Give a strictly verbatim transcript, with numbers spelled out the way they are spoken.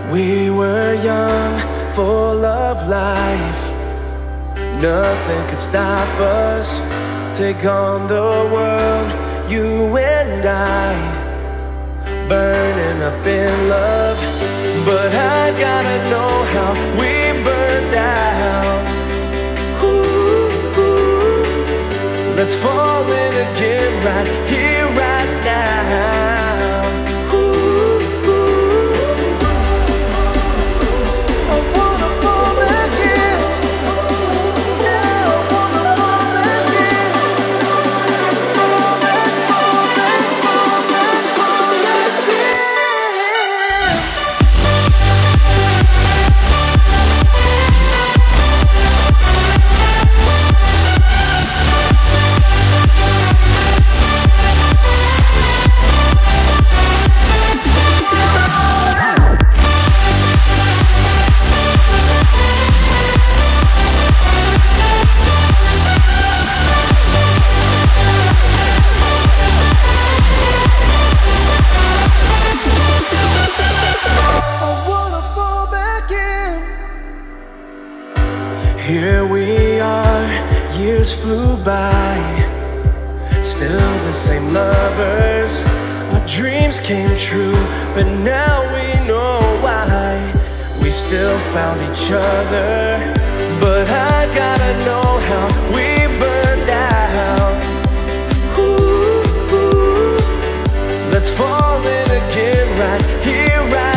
We were young, full of life. Nothing could stop us. Take on the world, you and I, burning up in love. But I gotta know how we burned out. Ooh, ooh. Let's fall in again right here, right now. Here we are, years flew by, still the same lovers. Our dreams came true, but now we know why. We still found each other, but I gotta know how we burned out. Ooh, ooh. Let's fall in again right here, right